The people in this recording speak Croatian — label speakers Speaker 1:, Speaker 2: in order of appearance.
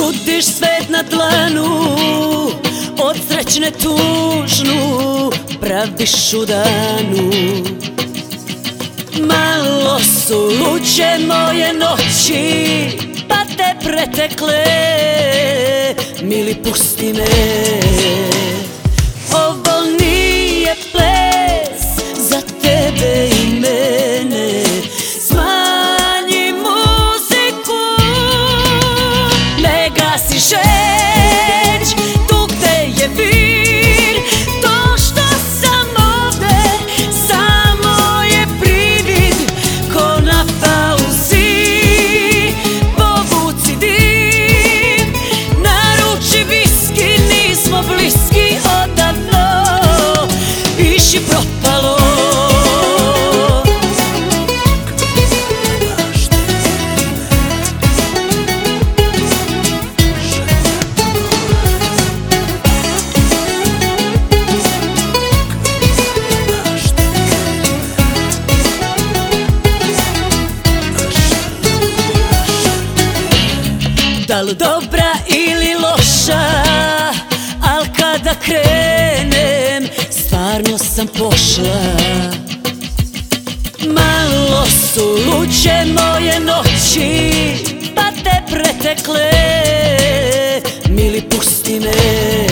Speaker 1: nudiš svet na dlanu, od srećne tužnu praviš u danu. Malo su luđe moje noći, pa te pretekle, mili pusti me. Ovo nije ples za tebe i mene, smanji muziku, ne gasi žeć, tu gde je vir. To što sam ovde samo je privid, ko na pauzi. Povuci dim, naruči viski, nismo bliski odavno, piši propalo. Da li dobra ili loša, al kada krenem stvarno sam pošla. Malo su luđe moje noći, pa te pretekle, mili pusti me.